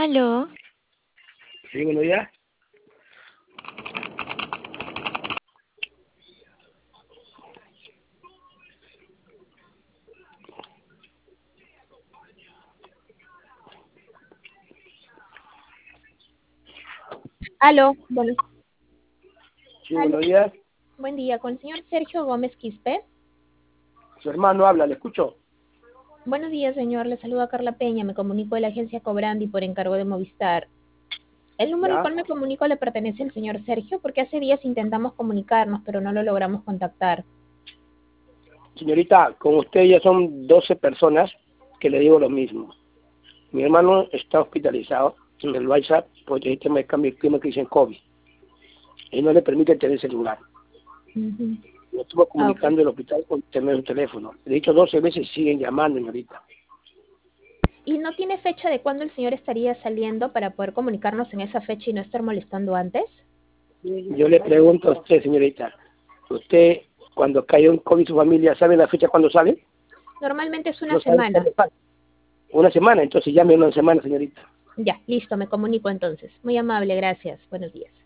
Aló. Sí, buenos días. Aló, bueno, Sí, aló, buenos días. buen día, con el señor Sergio Gómez Quispe. Su hermano habla, ¿le escucho? Buenos días, señor, le saluda Carla Peña, me comunico de la agencia Cobrandi por encargo de Movistar. El número al Ya. cual me comunico le pertenece al señor Sergio porque hace días intentamos comunicarnos, pero no lo logramos contactar. Señorita, con usted ya son 12 personas que le digo lo mismo. Mi hermano está hospitalizado en el WhatsApp porque el tema de cambio de clima que dicen COVID. Y no le permite tener celular. Ujú. Lo estuvo Ok. comunicando el hospital con tener un teléfono. Le he dicho 12 veces y siguen llamando, señorita. ¿Y no tiene fecha de cuándo el señor estaría saliendo para poder comunicarnos en esa fecha y no estar molestando antes? Yo le pregunto a usted, señorita, ¿usted cuando cayó en COVID su familia sabe la fecha cuando sale? Normalmente es una No sabe semana. cuándo sale. Una semana, entonces llame una semana, señorita. Ya, listo, me comunico entonces. Muy amable, gracias. Buenos días.